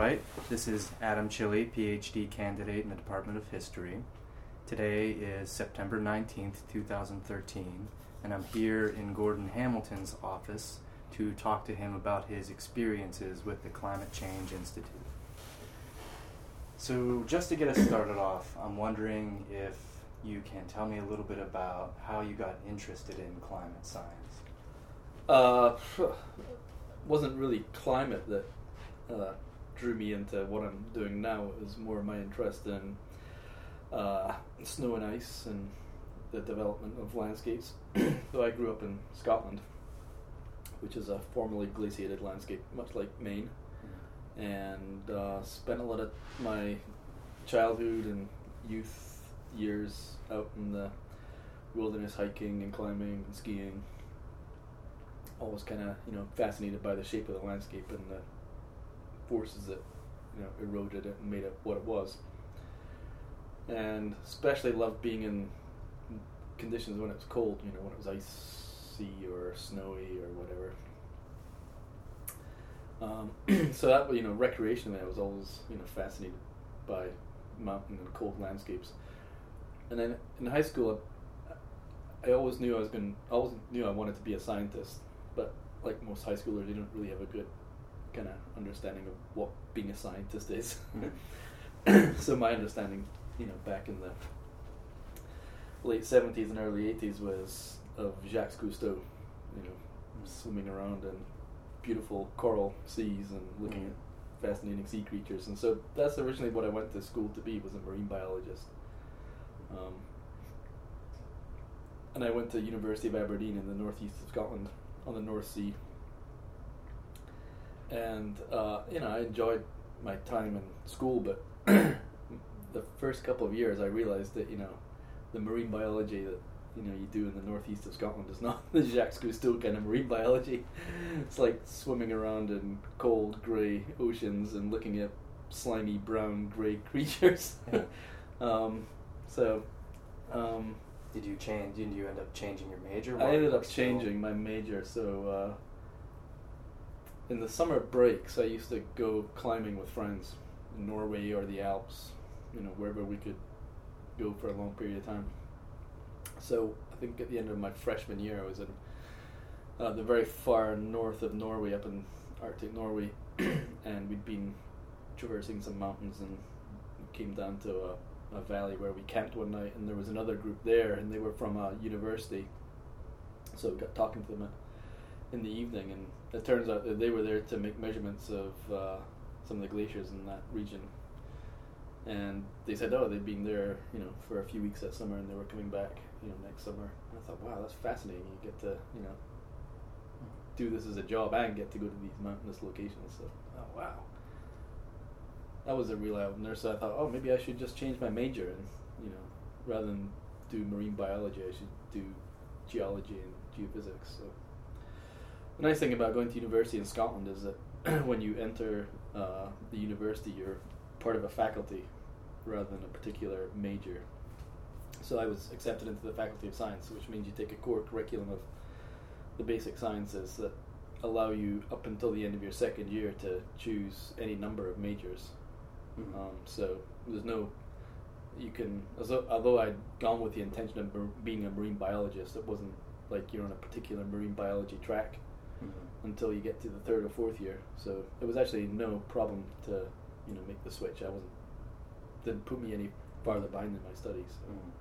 right, this is Adam Chili, PhD candidate in the Department of History. Today is September 19th, 2013, and I'm here in Gordon Hamilton's office to talk to him about his experiences with the Climate Change Institute. So just to get us started off, I'm wondering if you can tell me a little bit about how you got interested in climate science. Wasn't really climate that drew me into what I'm doing now. It was more my interest in snow and ice and the development of landscapes. So I grew up in Scotland, which is a formerly glaciated landscape, much like Maine, and spent a lot of my childhood and youth years out in the wilderness hiking and climbing and skiing. Always kind of, fascinated by the shape of the landscape and the forces that, eroded it and made it what it was. And especially loved being in conditions when it was cold, when it was icy or snowy or whatever. So that, recreationally, I was always, fascinated by mountain and cold landscapes. And then in high school, I always knew I wanted to be a scientist. But like most high schoolers, you don't really have a good kind of understanding of what being a scientist is. So my understanding, back in the late 70s and early 80s was of Jacques Cousteau, swimming around in beautiful coral seas and looking at fascinating sea creatures. And so that's originally what I went to school to be, was a marine biologist. And I went to University of Aberdeen in the northeast of Scotland, on the North Sea, and I enjoyed my time in school, but the first couple of years I realized that the marine biology that you do in the northeast of Scotland is not the Jacques Cousteau kind of marine biology. It's like swimming around in cold grey oceans and looking at slimy brown grey creatures. Did you end up changing your major? I ended up changing my major. So in the summer breaks, I used to go climbing with friends in Norway or the Alps, wherever we could go for a long period of time. So I think at the end of my freshman year, I was in the very far north of Norway, up in Arctic Norway, and we'd been traversing some mountains and came down to a valley where we camped one night, and there was another group there, and they were from a university, so we got talking to them in the evening, and it turns out that they were there to make measurements of some of the glaciers in that region, and they said, they'd been there, for a few weeks that summer, and they were coming back, next summer. And I thought, wow, that's fascinating. You get to, do this as a job and get to go to these mountainous locations. So, oh wow. That was a real eye-opener, so I thought, maybe I should just change my major and, rather than do marine biology, I should do geology and geophysics. So the nice thing about going to university in Scotland is that when you enter the university, you're part of a faculty rather than a particular major. So I was accepted into the Faculty of Science, which means you take a core curriculum of the basic sciences that allow you up until the end of your second year to choose any number of majors. So there's no, although I'd gone with the intention of being a marine biologist, it wasn't like you're on a particular marine biology track until you get to the third or fourth year. So it was actually no problem to, make the switch. Didn't put me any farther behind in my studies.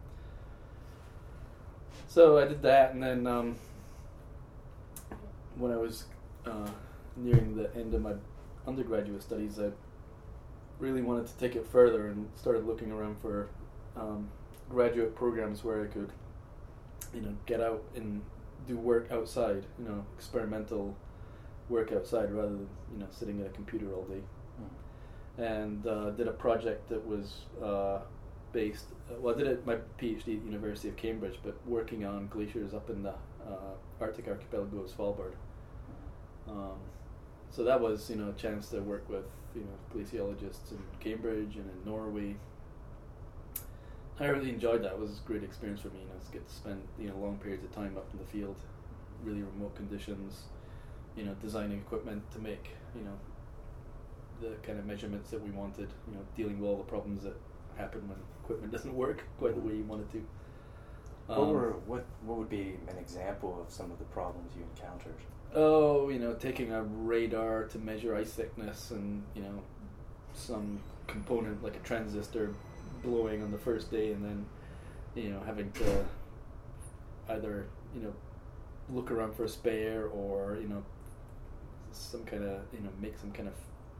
So I did that, and then when I was nearing the end of my undergraduate studies, I really wanted to take it further and started looking around for graduate programs where I could, get out and do work outside, experimental work outside rather than, sitting at a computer all day. And did a project that was based, I did my PhD at the University of Cambridge, but working on glaciers up in the Arctic archipelago of Svalbard. So that was, a chance to work with, glaciologists in Cambridge and in Norway. I really enjoyed that. It was a great experience for me, to get to spend, long periods of time up in the field, really remote conditions, designing equipment to make, the kind of measurements that we wanted. Dealing with all the problems that happen when equipment doesn't work quite the way you want it to. What would be an example of some of the problems you encountered? Taking a radar to measure ice thickness, and some component like a transistor blowing on the first day, and then having to either look around for a spare, or some kind of make some kind of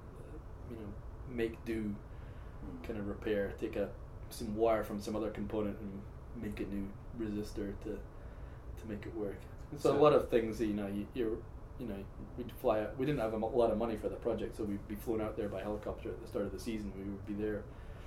make do kind of repair, take some wire from some other component and make a new resistor to make it work. So a lot of things that, we'd fly out. We didn't have a lot of money for the project, so we'd be flown out there by helicopter at the start of the season. We would be there,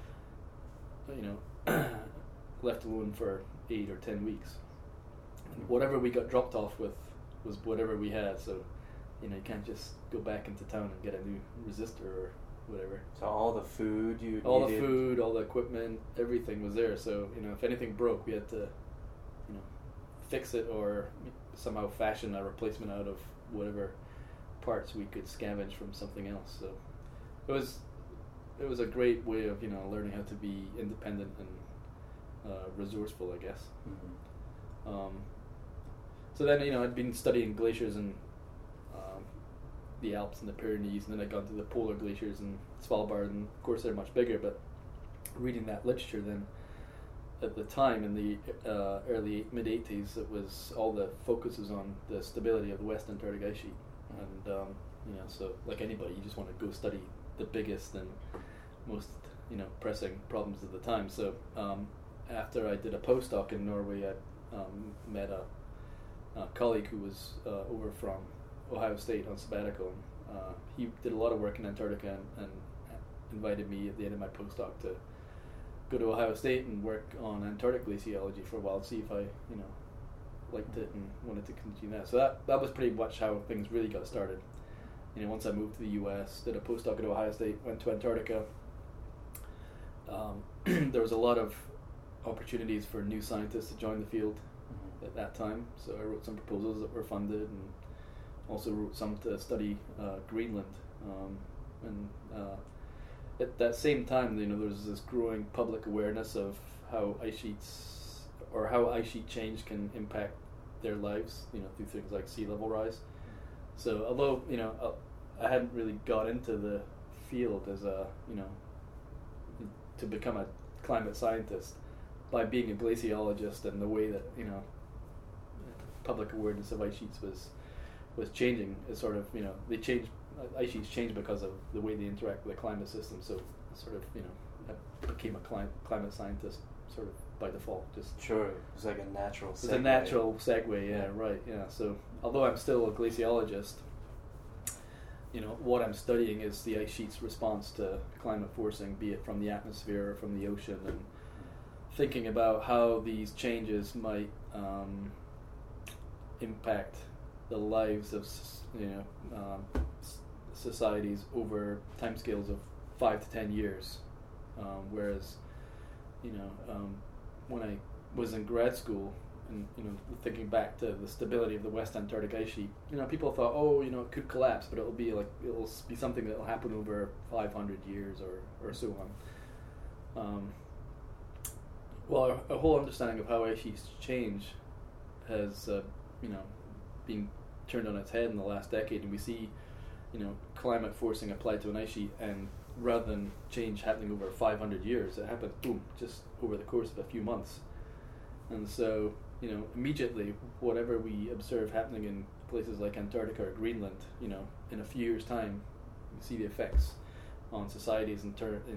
left alone for 8 or 10 weeks. And whatever we got dropped off with was whatever we had. So, you can't just go back into town and get a new resistor or whatever. So all the food you needed? All the food, all the equipment, everything was there. So, if anything broke, we had to, fix it or somehow fashion a replacement out of whatever parts we could scavenge from something else. So it was a great way of learning how to be independent and resourceful, I guess. Mm-hmm. So then I'd been studying glaciers in the Alps and the Pyrenees, and then I'd gone to the polar glaciers in Svalbard, and of course they're much bigger. But reading that literature then, at the time in the early mid-80s, it was all the focus was on the stability of the West Antarctic ice sheet, and so like anybody, you just want to go study the biggest and most pressing problems of the time. So after I did a postdoc in Norway, I met a colleague who was over from Ohio State on sabbatical. He did a lot of work in Antarctica and invited me at the end of my postdoc to go to Ohio State and work on Antarctic glaciology for a while, to see if I, liked it and wanted to continue that. So that was pretty much how things really got started. Once I moved to the U.S., did a postdoc at Ohio State, went to Antarctica. There was a lot of opportunities for new scientists to join the field at that time. So I wrote some proposals that were funded, and also wrote some to study Greenland. At that same time, there was this growing public awareness of how ice sheet change can impact their lives, through things like sea level rise. So although, I hadn't really got into the field as to become a climate scientist, by being a glaciologist and the way that, public awareness of ice sheets was changing, is sort of, ice sheets change because of the way they interact with the climate system. So sort of, I became a climate scientist sort of by default. Just sure, it was like a natural segue. It's a natural segue, yeah, right, yeah. So although I'm still a glaciologist, what I'm studying is the ice sheet's response to climate forcing, be it from the atmosphere or from the ocean, and thinking about how these changes might impact the lives of societies over timescales of 5 to 10 years. Whereas, when I was in grad school, and thinking back to the stability of the West Antarctic ice sheet, people thought, it could collapse, but it'll be something that'll happen over 500 years or so on. Well, a whole understanding of how ice sheets change has, been turned on its head in the last decade, and we see, climate forcing applied to an ice sheet, and rather than change happening over 500 years, it happened, boom, just over the course of a few months. And so, immediately, whatever we observe happening in places like Antarctica or Greenland, in a few years' time, you see the effects on societies in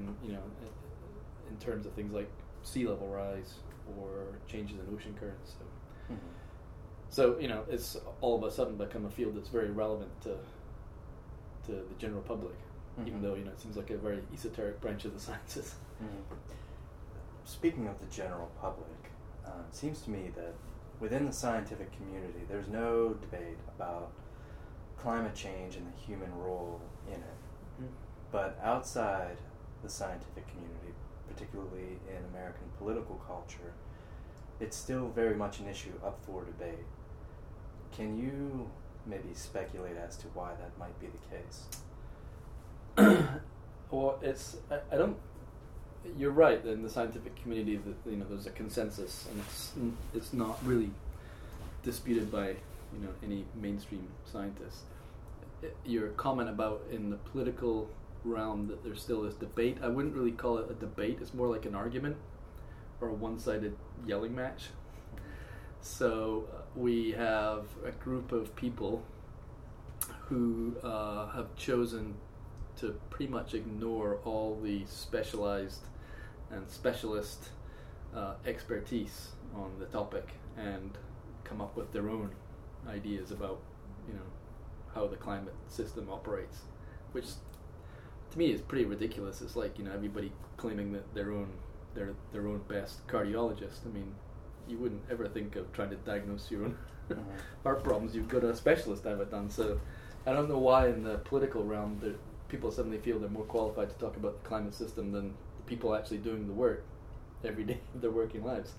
terms of things like sea level rise or changes in ocean currents. So, it's all of a sudden become a field that's very relevant to the general public, even though, it seems like a very esoteric branch of the sciences. Speaking of the general public, it seems to me that within the scientific community, there's no debate about climate change and the human role in it. But outside the scientific community, particularly in American political culture, it's still very much an issue up for debate. Can you maybe speculate as to why that might be the case? Well, I don't. You're right. In the scientific community, that there's a consensus, and it's not really disputed by any mainstream scientists. Your comment about in the political realm that there still is debate, I wouldn't really call it a debate. It's more like an argument or a one-sided yelling match. So we have a group of people who have chosen to pretty much ignore all the specialized and specialist expertise on the topic and come up with their own ideas about how the climate system operates, which to me is pretty ridiculous. It's like everybody claiming that they're their own best cardiologist. I mean, you wouldn't ever think of trying to diagnose your own heart problems. You've got a specialist to have it done. So I don't know why in the political realm that people suddenly feel they're more qualified to talk about the climate system than the people actually doing the work every day of their working lives.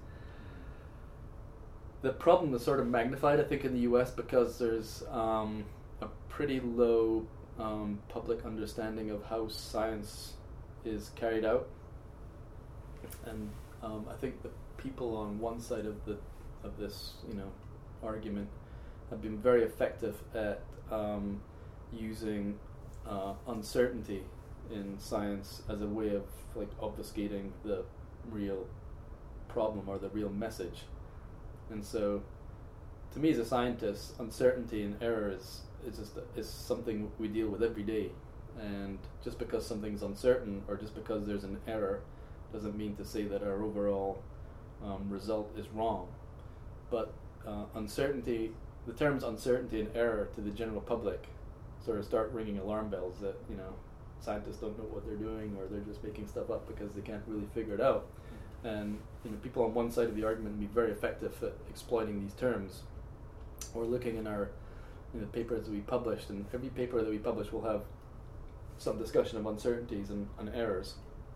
The problem is sort of magnified, I think, in the US because there's a pretty low public understanding of how science is carried out, and I think the people on one side of this argument have been very effective at using uncertainty in science as a way of obfuscating the real problem or the real message. And so, to me as a scientist, uncertainty and error is something we deal with every day. And just because something's uncertain or just because there's an error doesn't mean to say that our overall result is wrong. But uncertainty, the terms uncertainty and error to the general public sort of start ringing alarm bells that scientists don't know what they're doing, or they're just making stuff up because they can't really figure it out. And people on one side of the argument can be very effective at exploiting these terms. We're looking in our papers that we published, and every paper that we publish will have some discussion of uncertainties and errors.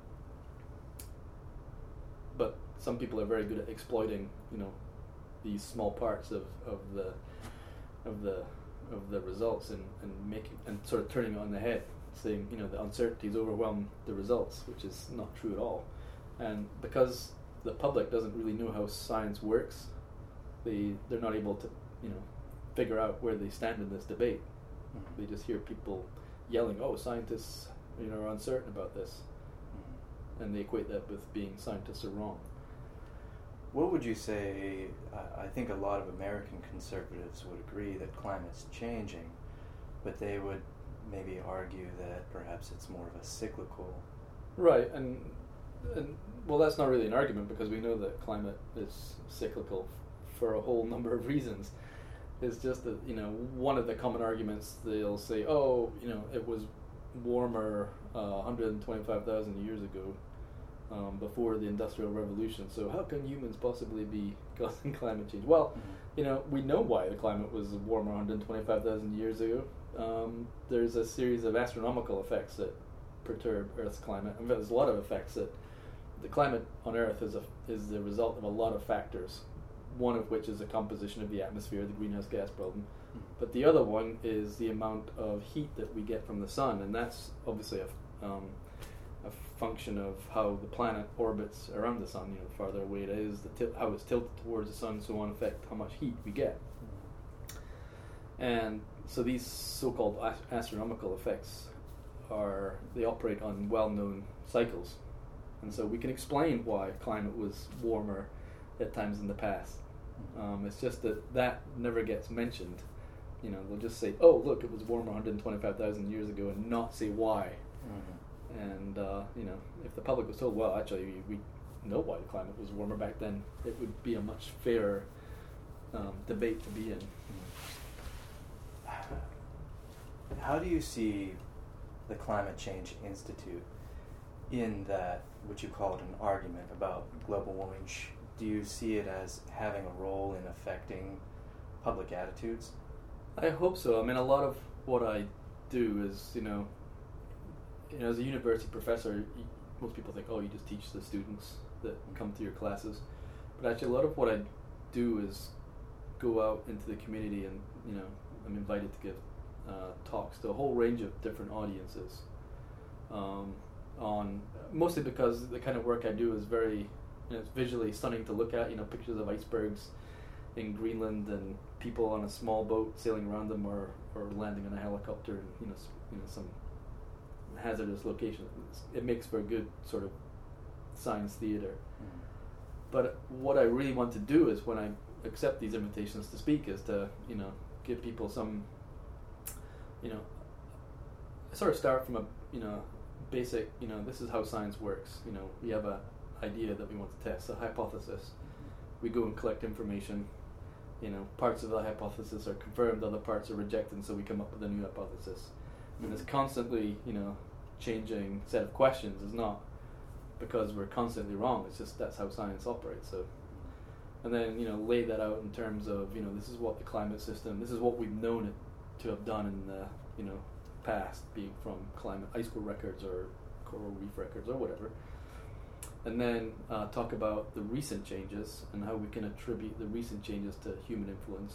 But some people are very good at exploiting these small parts of the results and making and sort of turning it on the head, saying the uncertainties overwhelm the results, which is not true at all. And because the public doesn't really know how science works, they're not able to figure out where they stand in this debate. They just hear people yelling, "Oh, scientists are uncertain about this," and they equate that with being scientists are wrong. What would you say? I think a lot of American conservatives would agree that climate's changing, but they would maybe argue that perhaps it's more of a cyclical. Right, and well, that's not really an argument, because we know that climate is cyclical for a whole number of reasons. It's just that one of the common arguments, they'll say, "Oh, it was warmer 125,000 years ago, before the Industrial Revolution, so how can humans possibly be causing climate change?" Well, we know why the climate was warmer 125,000 years ago. There's a series of astronomical effects that perturb Earth's climate. I mean, there's a lot of effects that the climate on Earth is the result of a lot of factors. One of which is the composition of the atmosphere, the greenhouse gas problem. But the other one is the amount of heat that we get from the sun, and that's obviously a function of how the planet orbits around the sun. The farther away it is, how it's tilted towards the sun, so on, affect how much heat we get. And so these so-called astronomical effects they operate on well-known cycles, and so we can explain why climate was warmer at times in the past. It's just that never gets mentioned. They'll just say, "Oh, look, it was warmer 125,000 years ago," and not say why. And if the public was told, "Well, actually, we know why the climate was warmer back then," it would be a much fairer debate to be in. How do you see the Climate Change Institute in that, what you call it, an argument about global warming? Do you see it as having a role in affecting public attitudes? I hope so. I mean, a lot of what I do is, as a university professor, most people think, "Oh, you just teach the students that come to your classes." But actually, a lot of what I do is go out into the community, and I'm invited to give talks to a whole range of different audiences. on mostly because the kind of work I do is very, it's visually stunning to look at. Pictures of icebergs in Greenland and people on a small boat sailing around them, or landing on a helicopter in some hazardous location. It makes for a good sort of science theater. But what I really want to do is, when I accept these invitations to speak, is to give people some sort of start from a basic this is how science works. We have a idea that we want to test, a hypothesis. We go and collect information. Parts of the hypothesis are confirmed, other parts are rejected, and so we come up with a new hypothesis. And this constantly changing set of questions is not because we're constantly wrong. It's just that's how science operates. So, and then lay that out in terms of this is what the climate system, this is what we've known it to have done in the past, being from climate ice core records or coral reef records or whatever. And then talk about the recent changes and how we can attribute the recent changes to human influence.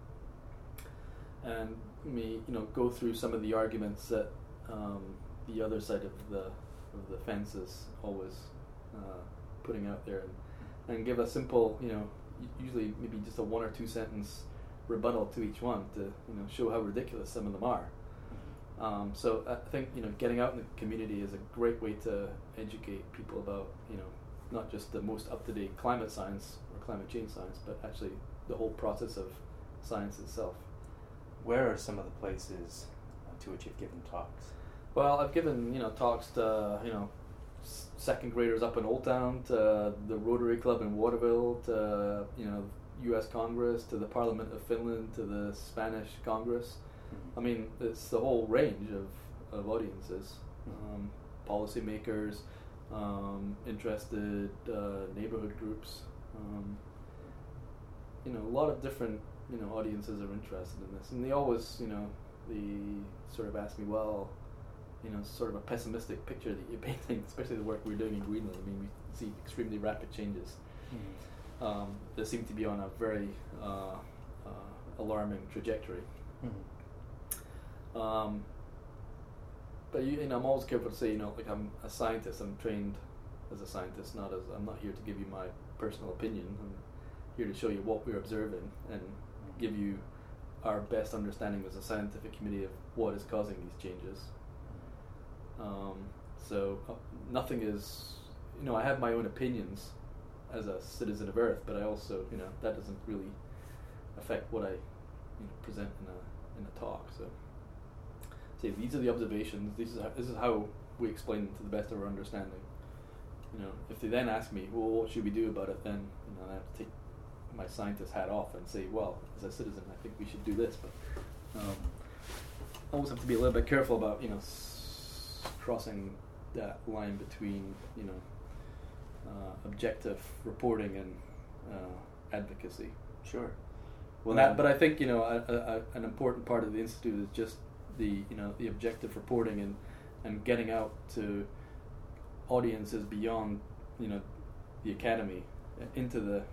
And go through some of the arguments that the other side of the fence is always putting out there, and give a simple, usually maybe just a 1 or 2 sentence rebuttal to each one to show how ridiculous some of them are. So I think getting out in the community is a great way to educate people about not just the most up-to-date climate science or climate change science, but actually the whole process of science itself. Where are some of the places to which you've given talks? Well, I've given talks to second graders up in Old Town, to the Rotary Club in Waterville, to U.S. Congress, to the Parliament of Finland, to the Spanish Congress. I mean, it's the whole range of audiences, policymakers, interested neighborhood groups. A lot of different audiences are interested in this, and they always they sort of ask me, well, sort of a pessimistic picture that you're painting, especially the work we're doing in Greenland. I mean, we see extremely rapid changes. They seem to be on a very alarming trajectory. But I'm always careful to say, like, I'm a scientist. I'm trained as a scientist, I'm not here to give you my personal opinion. I'm here to show you what we're observing and give you our best understanding as a scientific committee of what is causing these changes. So nothing is, I have my own opinions as a citizen of Earth, but I also, that doesn't really affect what I present in a talk. So these are the observations. This is how we explain them to the best of our understanding. If they then ask me, well, what should we do about it? Then I have to take my scientist hat off and say, well, as a citizen, I think we should do this. But I always have to be a little bit careful about crossing that line between objective reporting and advocacy. Sure. Well, but I think an important part of the institute is just the objective reporting and getting out to audiences beyond the academy, into the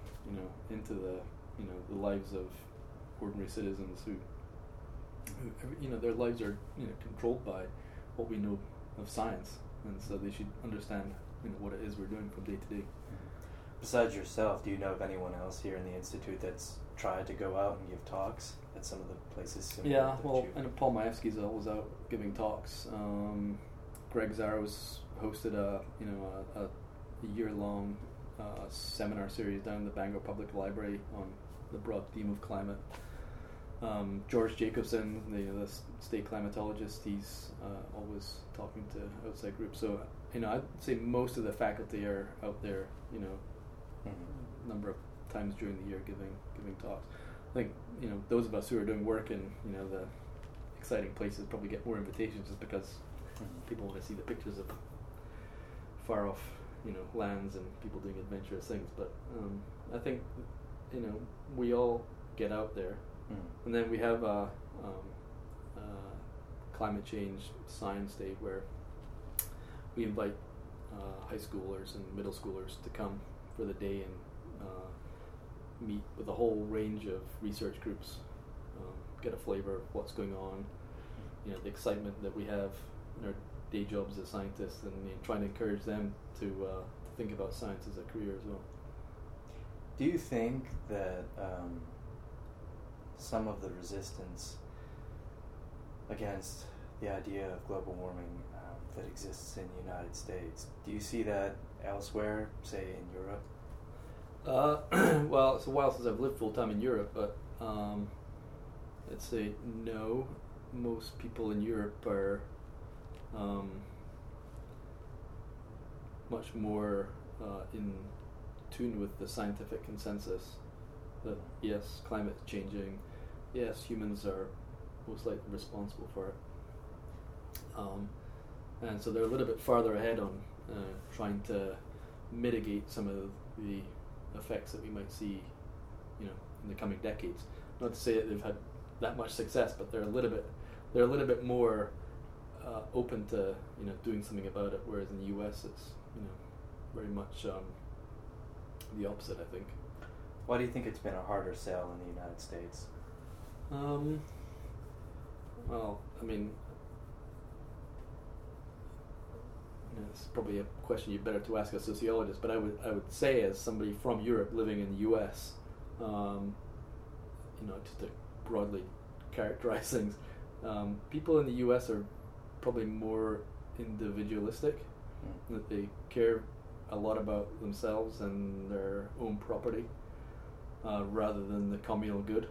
lives of ordinary citizens who their lives are controlled by what we know of science, and so they should understand what it is we're doing from day to day. Besides yourself, do you know of anyone else here in the institute that's tried to go out and give talks at some of the places? Yeah, well, and Paul Majewski's always out giving talks. Greg Zaros hosted a year-long seminar series down in the Bangor Public Library on the broad theme of climate. George Jacobson, the state climatologist, he's always talking to outside groups. So I'd say most of the faculty are out there, a number of times during the year giving talks. I think those of us who are doing work in the exciting places probably get more invitations just because people want to see the pictures of far off lands and people doing adventurous things. But I think we all get out there. And then we have a climate change science day where we invite high schoolers and middle schoolers to come for the day and meet with a whole range of research groups, get a flavor of what's going on, the excitement that we have in our day jobs as scientists, and trying to encourage them to think about science as a career as well. Do you think that some of the resistance against the idea of global warming that exists in the United States, do you see that elsewhere, say in Europe? Well, it's a while since I've lived full time in Europe, but I'd say no. Most people in Europe are much more in tune with the scientific consensus that yes, climate's changing, yes, humans are most likely responsible for it, and so they're a little bit farther ahead on trying to mitigate some of the effects that we might see, in the coming decades. Not to say that they've had that much success, but they're a little bit more open to doing something about it. Whereas in the U.S., it's very much the opposite, I think. Why do you think it's been a harder sell in the United States? Well, I mean, it's probably a question you'd better to ask a sociologist. But I would say, as somebody from Europe living in the U.S., just to broadly characterize things, people in the U.S. are probably more individualistic, that they care a lot about themselves and their own property rather than the communal good.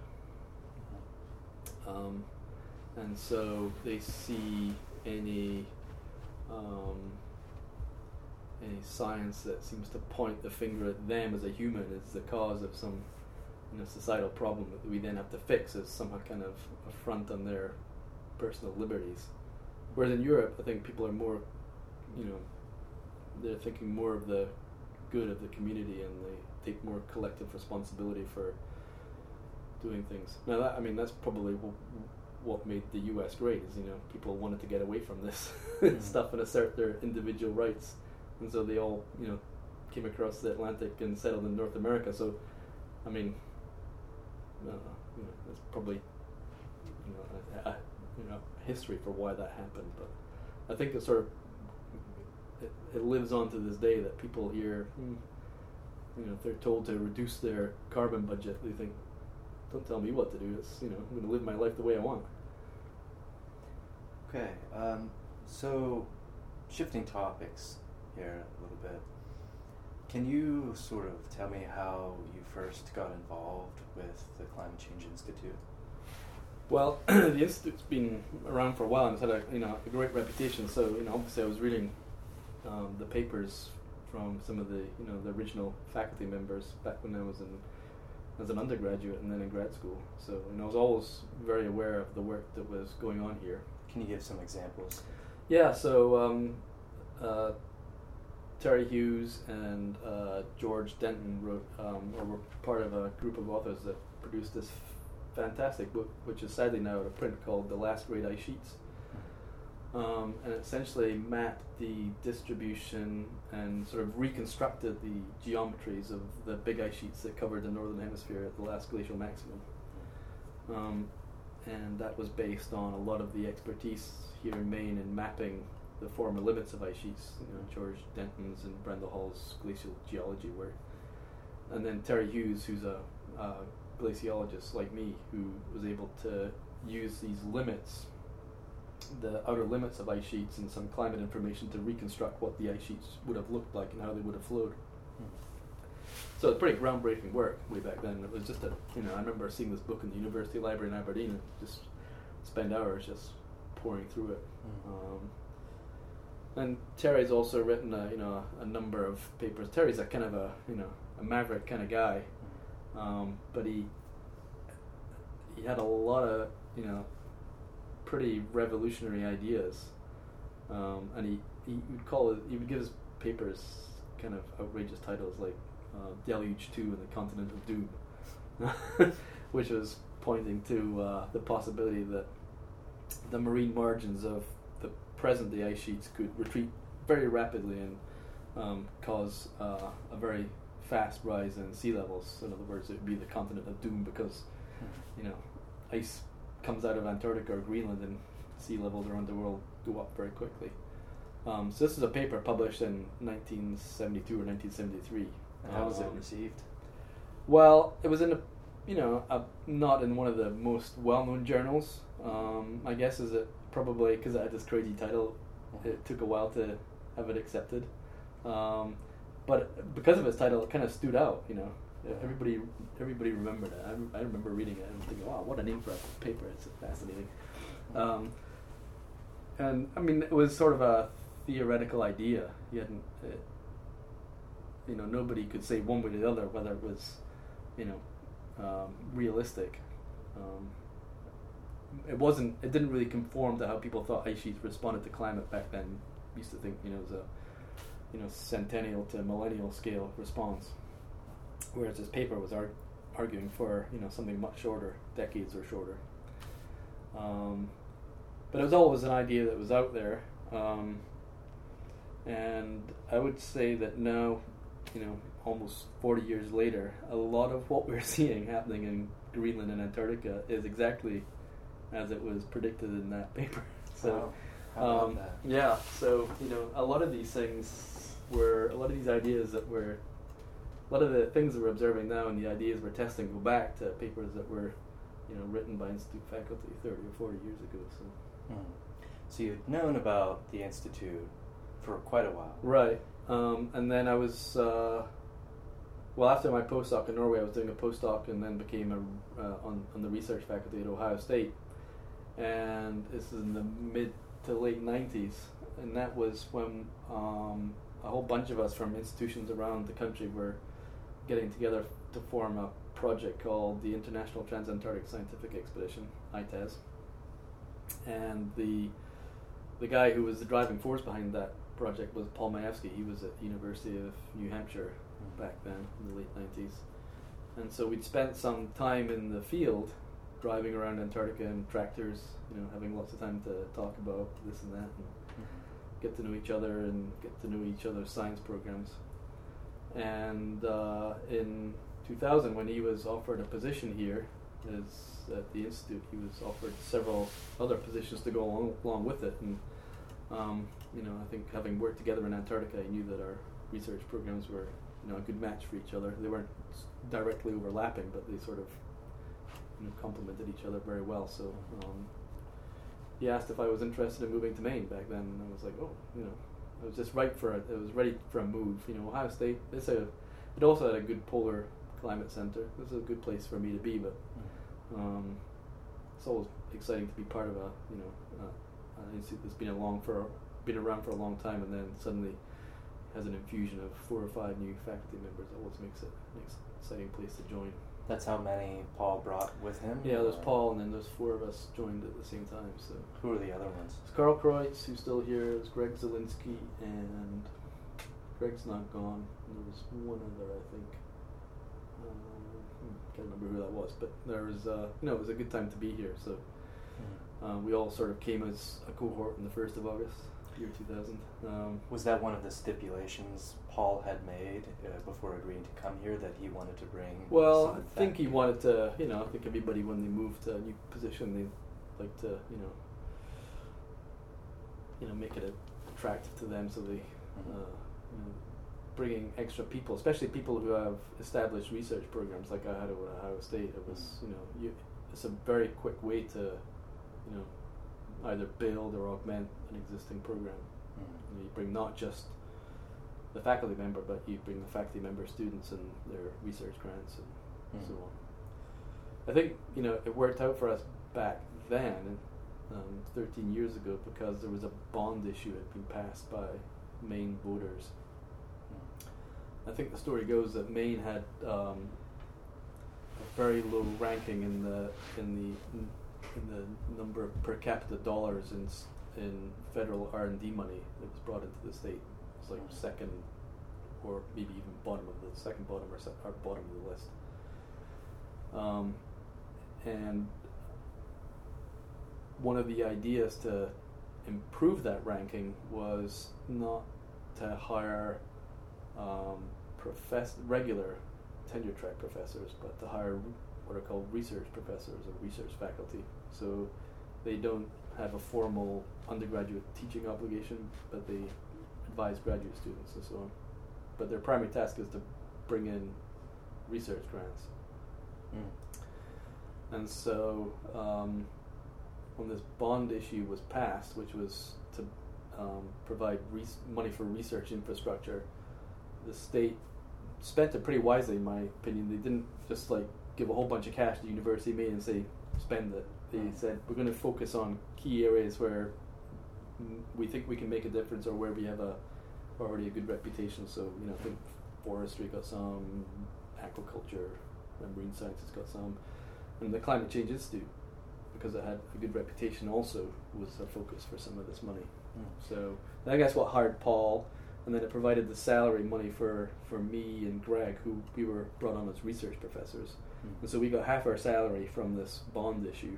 And so they see any science that seems to point the finger at them as a human as the cause of some societal problem that we then have to fix as some kind of affront on their personal liberties. Whereas in Europe, I think people are more, they're thinking more of the good of the community, and they take more collective responsibility for doing things. Now, that's probably what made the U.S. great, is people wanted to get away from this stuff and assert their individual rights, and so they all came across the Atlantic and settled in North America. So, that's probably history for why that happened, but I think it sort of it lives on to this day that people here, if they're told to reduce their carbon budget, they think, don't tell me what to do. It's I'm going to live my life the way I want. Okay, so shifting topics here a little bit, can you sort of tell me how you first got involved with the Climate Change Institute? Well, the Institute's been around for a while and it's had a great reputation. So obviously I was reading the papers from some of the the original faculty members back when I was as an undergraduate and then in grad school. So I was always very aware of the work that was going on here. Can you give some examples? Yeah. So Terry Hughes and George Denton wrote or were part of a group of authors that produced this fantastic book, which is sadly now out of print, called The Last Great Ice Sheets. And it essentially mapped the distribution and sort of reconstructed the geometries of the big ice sheets that covered the northern hemisphere at the last glacial maximum. And that was based on a lot of the expertise here in Maine in mapping the former limits of ice sheets, George Denton's and Brenda Hall's glacial geology work. And then Terry Hughes, who's a glaciologist like me, who was able to use these limits, the outer limits of ice sheets and some climate information, to reconstruct what the ice sheets would have looked like and how they would have flowed. So it's pretty groundbreaking work way back then. It was just I remember seeing this book in the University Library in Aberdeen and just spend hours just pouring through it. And Terry's also written a number of papers. Terry's a kind of a maverick kind of guy, but he had a lot of pretty revolutionary ideas, and he would give his papers kind of outrageous titles like Deluge 2 and the Continent of Doom, which was pointing to the possibility that the marine margins of the present day ice sheets could retreat very rapidly and cause a very fast rise in sea levels. In other words, it would be the Continent of Doom because ice comes out of Antarctica or Greenland and sea levels around the world go up very quickly. So this is a paper published in 1972 or 1973. And how was it received? Well, it was in not in one of the most well-known journals. I guess is it probably because it had this crazy title, it took a while to have it accepted. But because of its title, it kind of stood out. Everybody remembered it. I remember reading it and thinking, "Wow, what a name for a paper! It's fascinating." And I mean, it was sort of a theoretical idea. You hadn't, nobody could say one way or the other whether it was, realistic. It didn't really conform to how people thought ice sheets responded to climate back then. We used to think, it was a, centennial to millennial scale response, whereas this paper was arguing for, something much shorter, decades or shorter. But it was always an idea that was out there, and I would say that now, almost 40 years later, a lot of what we're seeing happening in Greenland and Antarctica is exactly as it was predicted in that paper. So, wow. How about that? Yeah. So a lot of these things a lot of these ideas a lot of the things that we're observing now and the ideas we're testing go back to papers that were, written by Institute faculty 30 or 40 years ago. So. So you'd known about the Institute for quite a while. Right. And then I was, after my postdoc in Norway, I was doing a postdoc and then became on the research faculty at Ohio State. And this is in the mid to late 90s. And that was when a whole bunch of us from institutions around the country were getting together to form a project called the International Transantarctic Scientific Expedition, ITAS. And the guy who was the driving force behind that project was Paul Majewski. He was at the University of New Hampshire back then in the late 90s. And so we'd spent some time in the field driving around Antarctica in tractors, having lots of time to talk about this and that and get to know each other and get to know each other's science programs. And in 2000, when he was offered a position here at the Institute, he was offered several other positions to go along with it. And I think having worked together in Antarctica, I knew that our research programs were a good match for each other. They weren't directly overlapping, but they sort of complemented each other very well. So he asked if I was interested in moving to Maine back then, and I was like, I was just ripe for it. It was ready for a move. Ohio State. It also had a good polar climate center. This is a good place for me to be, but it's always exciting to be part of an institute that's been around for a long time, and then suddenly has an infusion of 4 or 5 new faculty members. That always makes it an exciting place to join. That's how many Paul brought with him? Yeah, there's Paul, and then there's 4 of us joined at the same time. So who are the other ones? It's Carl Kreutz, who's still here. There's Greg Zielinski, and Greg's not gone. And there was one other, I think. Can't remember who that was, but there was, it was a good time to be here. So we all sort of came as a cohort on the 1st of August, year 2000. Was that one of the stipulations Paul had made before agreeing to come here, that he wanted to bring? Well, I think he wanted to, I think everybody, when they moved to a new position, they like to, make it attractive to them, so they, bringing extra people, especially people who have established research programs like I had at Ohio State. It was, it's a very quick way to, either build or augment an existing program. You bring not just the faculty member, but you bring the faculty member students and their research grants and so on. I think, it worked out for us back then, 13 years ago, because there was a bond issue that had been passed by Maine voters. I think the story goes that Maine had a very low ranking in the number of per capita dollars in federal R&D money that was brought into the state. It was like second, or maybe even bottom of the list. And one of the ideas to improve that ranking was not to hire regular tenure track professors, but to hire what are called research professors or research faculty. So they don't have a formal undergraduate teaching obligation, but they advise graduate students and so on. But their primary task is to bring in research grants. And so when this bond issue was passed, which was to provide money for research infrastructure, the state spent it pretty wisely, in my opinion. They didn't just like give a whole bunch of cash to the university made and say spend it. They said we're going to focus on key areas where we think we can make a difference, or where we have already a good reputation. So I think forestry got some, aquaculture and marine sciences got some, and the Climate Change Institute, because it had a good reputation, also was a focus for some of this money. So I think that's what hired Paul, and then it provided the salary money for me and Greg, who we were brought on as research professors. And so we got half our salary from this bond issue.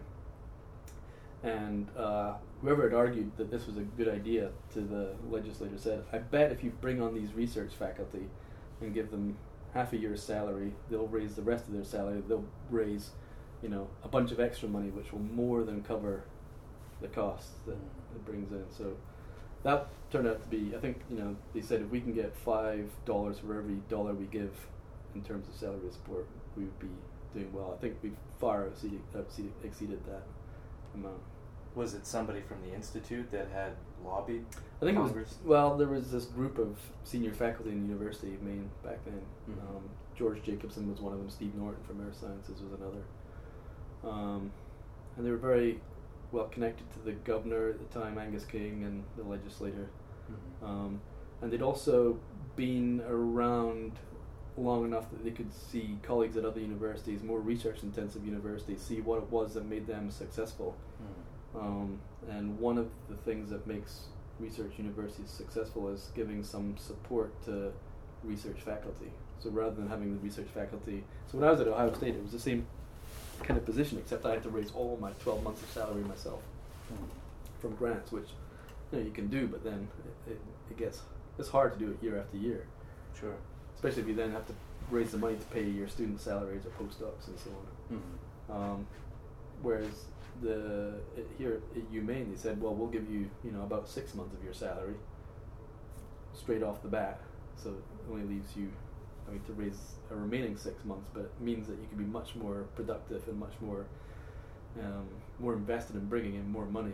And whoever had argued that this was a good idea to the legislator said, I bet if you bring on these research faculty and give them half a year's salary, they'll raise the rest of their salary. They'll raise, a bunch of extra money, which will more than cover the costs that it brings in. So that turned out to be, I think, they said if we can get $5 for every dollar we give in terms of salary support, we would be doing well. I think we've far exceeded that amount. Was it somebody from the institute that had lobbied I think Congress? There was this group of senior faculty in the University of Maine back then. George Jacobson was one of them. Steve Norton from Earth Sciences was another. And they were very well connected to the governor at the time, Angus King, and the legislator. And they'd also been around long enough that they could see colleagues at other universities, more research-intensive universities, see what it was that made them successful. And one of the things that makes research universities successful is giving some support to research faculty. So rather than having the research faculty... So when I was at Ohio State, it was the same kind of position, except I had to raise all my 12 months of salary myself from grants, which you can do, but then it's hard to do it year after year. Sure. Especially if you then have to raise the money to pay your student salaries or postdocs and so on. Whereas here at UMaine, they said, well, we'll give you about 6 months of your salary straight off the bat, so it only leaves you to raise a remaining 6 months, but it means that you can be much more productive and much more invested in bringing in more money.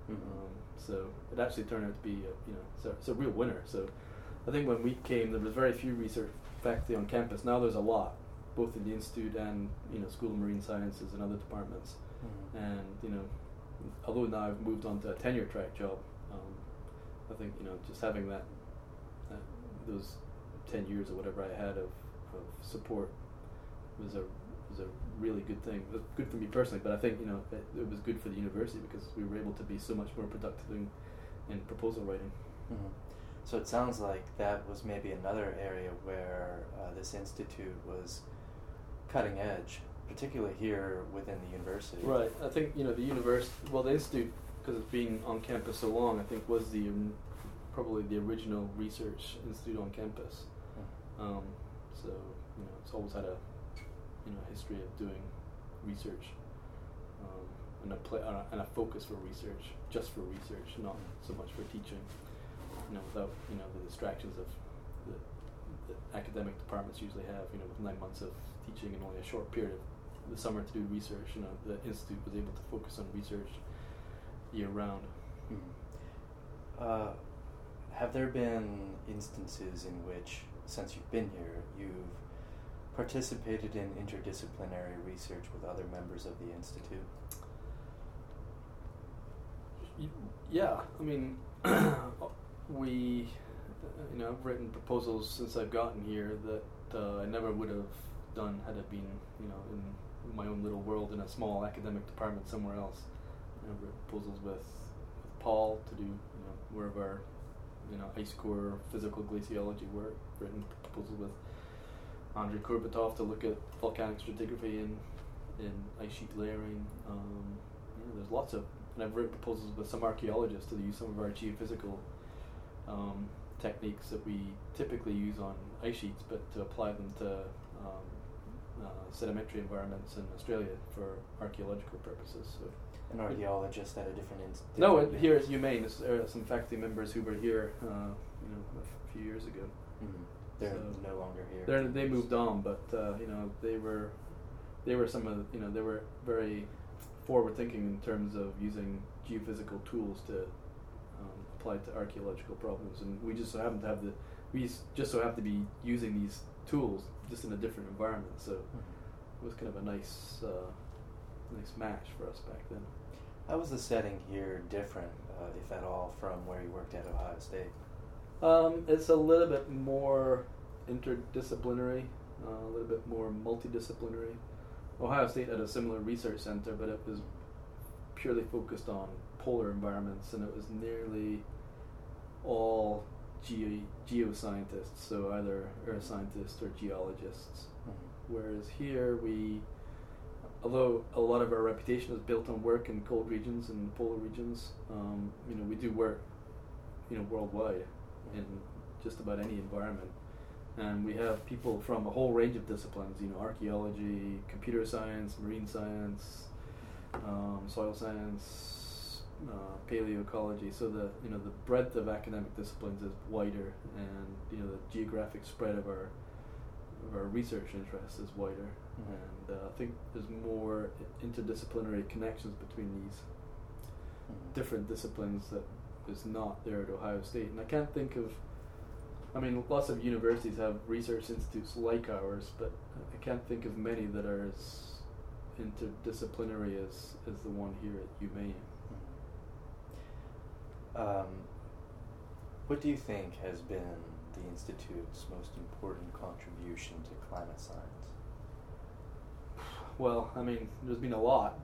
So it actually turned out to be it's a real winner. So I think when we came, there was very few research faculty on campus. Now there's a lot, both in the institute and School of Marine Sciences and other departments. And although now I've moved on to a tenure track job, I think just having those 10 years or whatever I had of support was a really good thing. It was good for me personally, but I think it was good for the university because we were able to be so much more productive in proposal writing. So it sounds like that was maybe another area where this institute was cutting edge, particularly here within the university. Right. I think the institute, because it's been on campus so long, I think was probably the original research institute on campus. So it's always had a history of doing research and a focus for research, just for research, not so much for teaching. Without the distractions of the academic departments usually have. With 9 months of teaching and only a short period of the summer to do research, the institute was able to focus on research year round. Have there been instances in which, since you've been here, you've participated in interdisciplinary research with other members of the institute? Yeah, I mean, I've written proposals since I've gotten here that I never would have done had it been, in my own little world in a small academic department somewhere else. I've written proposals with Paul to do, more of our, ice core physical glaciology work. Written proposals with Andrei Kurbutov to look at volcanic stratigraphy in ice sheet layering. There's lots of, and I've written proposals with some archaeologists to use some of our geophysical techniques that we typically use on ice sheets, but to apply them to sedimentary environments in Australia for archaeological purposes. So. An archaeologist at a different institute? No, here at UMaine. There are some faculty members who were here, a few years ago. Mm-hmm. They're no longer here. They moved on, but they were some of they were very forward thinking in terms of using geophysical tools to apply to archaeological problems, and we just so happen to be using these tools just in a different environment. So it was kind of a nice match for us back then. How was the setting here different, if at all, from where you worked at Ohio State? It's a little bit more interdisciplinary, a little bit more multidisciplinary. Ohio State had a similar research center, but it was purely focused on polar environments, and it was nearly all geoscientists, so either earth scientists or geologists. Mm-hmm. Whereas here although a lot of our reputation is built on work in cold regions and polar regions, we do work, worldwide in just about any environment, and we have people from a whole range of disciplines. Archaeology, computer science, marine science, soil science, paleoecology. So the breadth of academic disciplines is wider, and the geographic spread of our research interests is wider. Mm-hmm. And I think there's more interdisciplinary connections between these different disciplines that is not there at Ohio State. And I can't think of, lots of universities have research institutes like ours, but I can't think of many that are as interdisciplinary as the one here at UMaine. What do you think has been the Institute's most important contribution to climate science? Well, there's been a lot.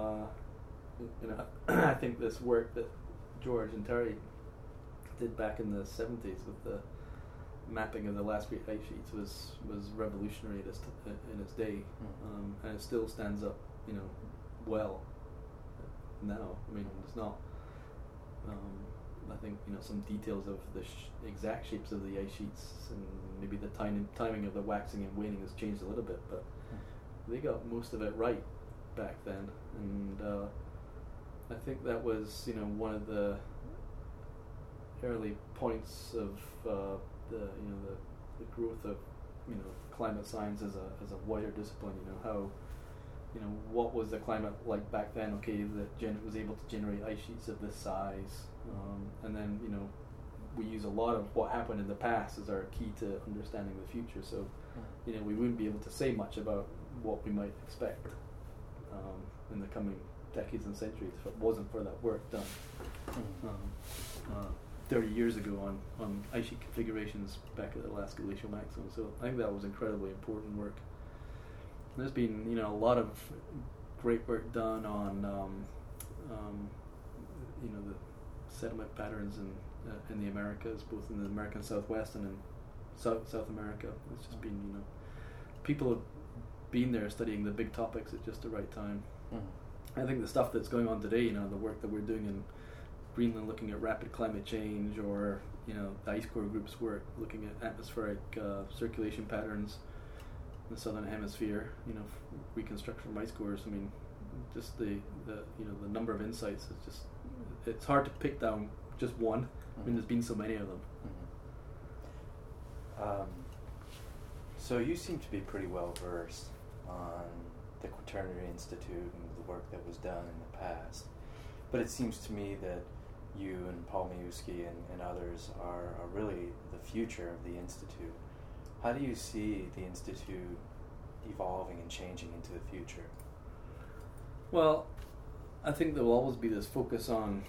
I think this work that George and Terry did back in the 70s with the mapping of the last great ice sheets was revolutionary in its day, and it still stands up, well now. It's not. I think some details of the exact shapes of the ice sheets and maybe the timing of the waxing and waning has changed a little bit, but they got most of it right back then, and I think that was one of the early points of the growth of climate science as a wider discipline. How what was the climate like back then? Okay, that was able to generate ice sheets of this size, and then we use a lot of what happened in the past as our key to understanding the future. So we wouldn't be able to say much about what we might expect in the coming decades and centuries if it wasn't for that work done 30 years ago on ice sheet configurations back at the last glacial maximum. So I think that was incredibly important work. There's been a lot of great work done on the sediment patterns in the Americas, both in the American Southwest and in South America. It's just been people have been there studying the big topics at just the right time. I think the stuff that's going on today, the work that we're doing in Greenland, looking at rapid climate change, or the Ice Core Group's work looking at atmospheric circulation patterns in the southern hemisphere, reconstruction from ice cores. Just the number of insights is just, it's hard to pick down just one. There's been so many of them. So you seem to be pretty well versed on the Quaternary Institute and the work that was done in the past, but it seems to me that you and Paul Majewski and others are really the future of the Institute. How do you see the Institute evolving and changing into the future? Well, I think there will always be this focus on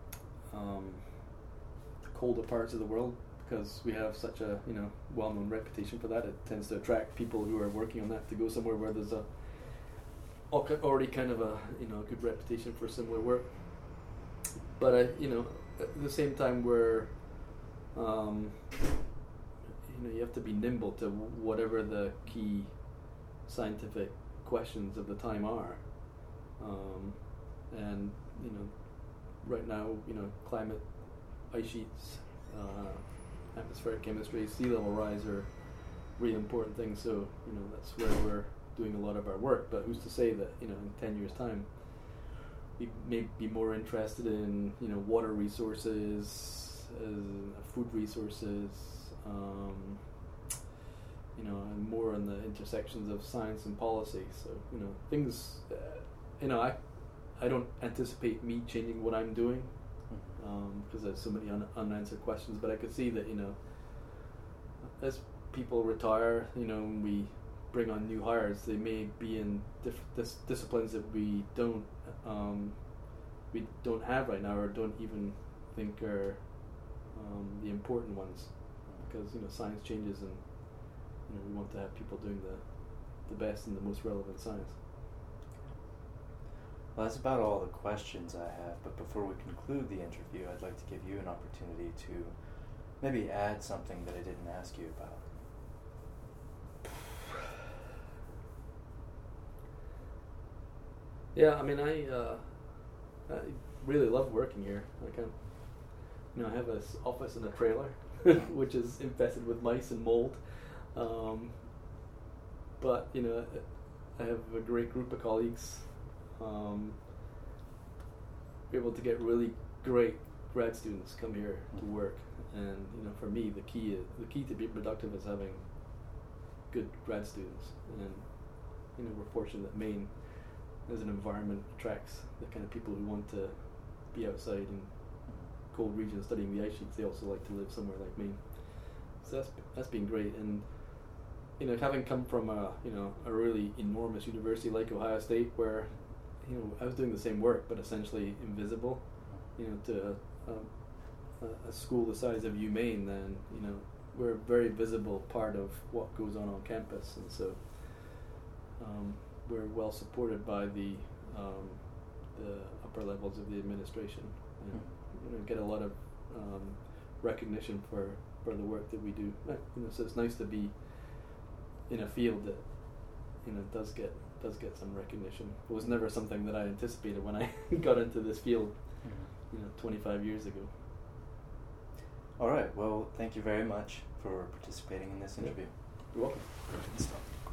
the colder parts of the world, because we have such a well-known reputation for that. It tends to attract people who are working on that to go somewhere where there's already kind of a good reputation for similar work. But at the same time, we're you have to be nimble to whatever the key scientific questions of the time are, and right now climate, ice sheets, atmospheric chemistry, sea level rise are really important things. So that's where we're doing a lot of our work. But who's to say that, you know, in 10 years' time, we may be more interested in, you know, water resources, food resources, you know, and more on the intersections of science and policy. So, you know, things, you know, I don't anticipate me changing what I'm doing, because there's so many unanswered questions. But I could see that, you know, as people retire, you know, when we bring on new hires, they may be in disciplines that we don't have right now, or don't even think are the important ones, because, you know, science changes, and, you know, we want to have people doing the best and the most relevant science. Well, that's about all the questions I have, but before we conclude the interview, I'd like to give you an opportunity to maybe add something that I didn't ask you about. Yeah, I mean, I really love working here. You know, I have an office in a trailer, which is infested with mice and mold. But, you know, I have a great group of colleagues. Able to get really great grad students come here to work, and, you know, for me, the key to be productive is having good grad students. And, you know, we're fortunate that Maine, as an environment, attracts the kind of people who want to be outside in cold regions studying the ice sheets. They also like to live somewhere like Maine. So that's been great. And, you know, having come from a really enormous university like Ohio State, where, you know, I was doing the same work but essentially invisible, you know, to a school the size of UMaine, then, you know, we're a very visible part of what goes on campus, and so we're well supported by the upper levels of the administration, and, you know, get a lot of recognition for the work that we do. You know, so it's nice to be in a field that, you know, does get some recognition. It was never something that I anticipated when I got into this field, you know, 25 years ago. All right. Well, thank you very much for participating in this interview. You're welcome. Good stuff.